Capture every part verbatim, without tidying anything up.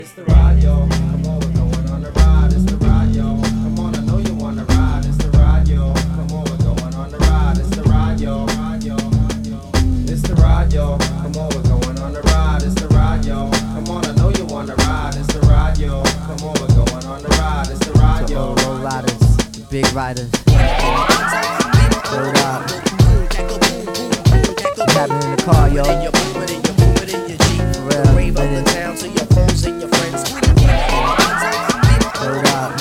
It's the ride, yo. Come on, we're going on the ride. It's the ride, yo. Come on, I know you wanna ride. It's the ride, yo. Come on, we're going on the ride. It's the ride, yo. It's the ride, yo. Come on, we're going on the ride. It's the ride, yo. Come on, I know you wanna ride. It's the ride, yo. Come on, we're going on the ride. It's the ride, yo. All road riders, the big riders. Word up. What's happening in the car, yo? For real, with it. Word up.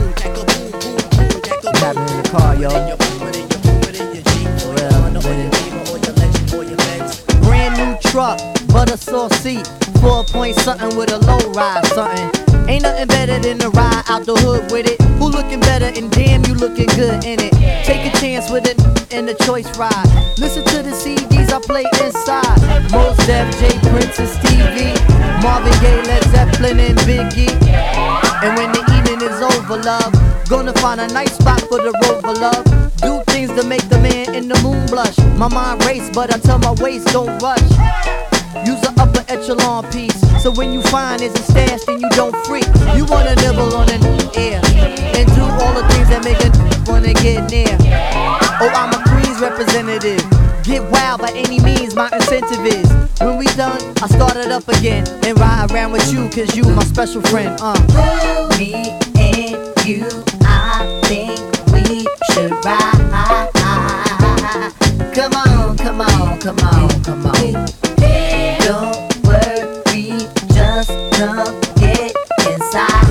What's happening in the car, yo? For real, with it. Brand new truck, butter sauce seat, four point something with a low ride something. Ain't nothing better than to ride out the hood with it. Who looking better and damn you looking good in it. Take a chance with it in the choice ride. Listen to the C Ds I play inside. Mos Def, J Prince and Stevie, Marvin Gaye, Led Zeppelin and Biggie. And when the evening is over, love, gonna find a nice spot for the rover, love. Do things to make the man in the moon blush. My mind race, but I tell my waist don't rush. Use an upper echelon piece, so when you find it's a stash, then you don't freak. You wanna nibble on an air and do all the things that make a wanna get near. Oh, I'm a Queens representative. Get wild by any means, my incentive is. When we done, I start it up again and ride around with you, cause you my special friend. Uh. Me and you, I think we should ride. Come on, come on, come on, come on. Don't worry, just come get inside.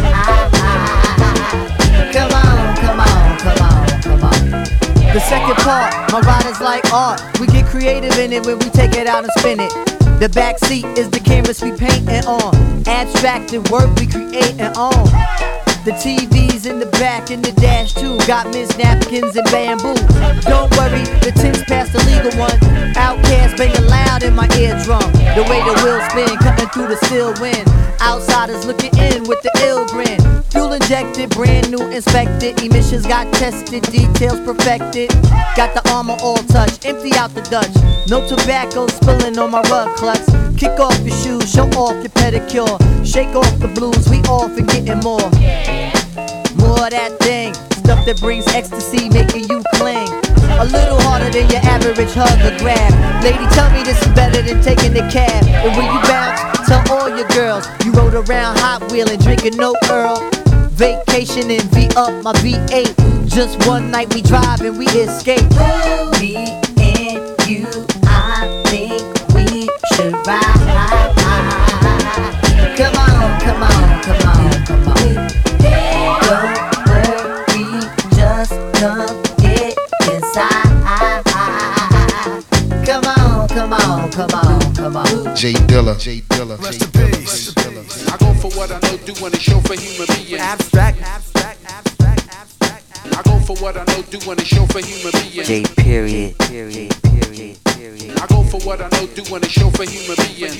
Come on, come on, come on, come on. The second part, my ride is like art. We get creative in it when we take it out and spin it. The back seat is the canvas we paintin' on. Abstracted work we creatin' on. The T V's in the back and the dash too. Got Miss Napkins and bamboo. Don't worry, the tin's past the legal one. Outcast banging loud in my eardrum. The way the wheels spin, cutting through the still wind. Outsiders looking in with the ill grin. Fuel injected, brand new inspected. Emissions got tested, details perfected. Got the armor all touched, empty out the Dutch. No tobacco spilling on my rug clutch. Kick off your shoes, show off your pedicure. Shake off the blues, we off and getting more. More of that thing, stuff that brings ecstasy, making you cling. A little harder than your average hug or grab. Lady, tell me this is better than taking the cab. And when you bounce, tell all your girls you rode around Hot Wheelin', drinking no Earl. Vacationing, V up my V eight. Just one night we drive and we escape. Me and you, I think we should ride. Come on, come on, come on, come on. Don't worry, just come get inside. Come on, come on, come on, come on. J Dilla, J Dilla, Rest in peace. I go for what I know, doing a show for human beings. Abstract, abstract, abstract, abstract. I go for what I know, doing a show for human beings. J period, period, period, period. I go for what I know, doing a show for human beings.